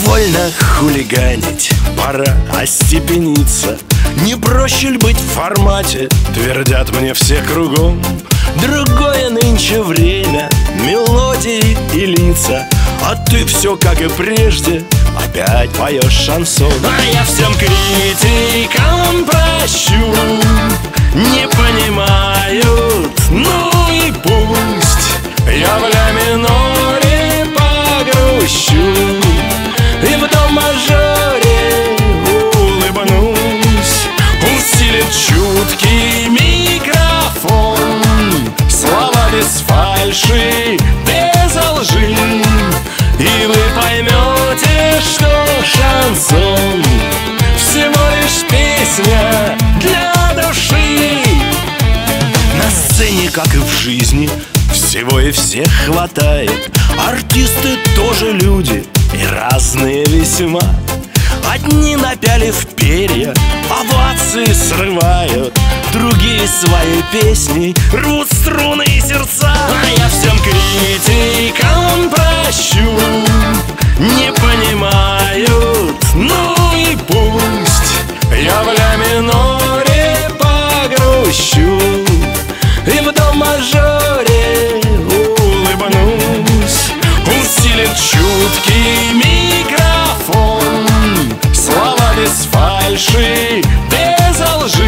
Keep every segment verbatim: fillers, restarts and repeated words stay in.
Довольно хулиганить, пора остепениться. Не проще ли быть в формате, твердят мне все кругом. Другое нынче время, мелодии и лица, а ты все как и прежде, опять поешь шансон. А я всем критикам прощу, не понимают, ну и пусть. Я в ля миноре погрущу и в до мажоре улыбнусь. Усилит чуткий микрофон, слова без фальши, без лжи, и вы поймете, что шансон всего лишь песня для души. На сцене, как и в жизни, всего и всех хватает. Артисты тоже люди и разные весьма. Одни, напялив перья, овации срывают, другие своей песней рвут струны и сердца. А я всем критикам прощу, не понимают, ну и пусть. Я в ля миноре погрущу и в до мажоре улыбнусь. Усилит чуткий микрофон, слова без фальши, без лжи,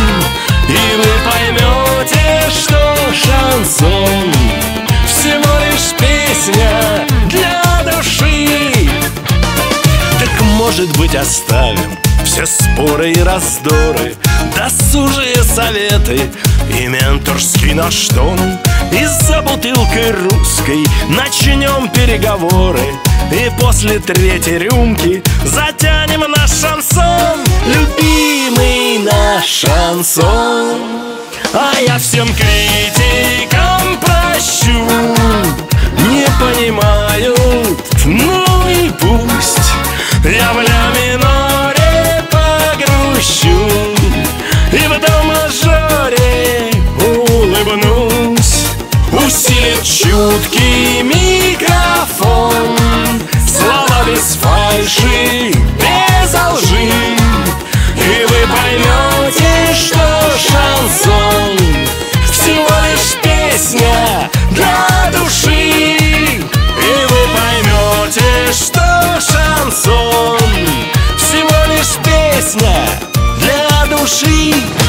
и вы поймете, что шансон всего лишь песня для души. Так, может быть, оставим все споры и раздоры, досужие советы и менторский наш тон, и за бутылкой русской начнем переговоры, и после третьей рюмки затянем наш шансон, любимый наш шансон. А я всем критикам прощу, не понимают, ну и пусть. Я в ля миноре погрущу и в до мажоре улыбнусь. Усилит чуткий микрофон, слова без фальши, без лжи, и вы поймете, что шансон всего лишь песня для души. И вы поймете, что шансон всего лишь песня для души.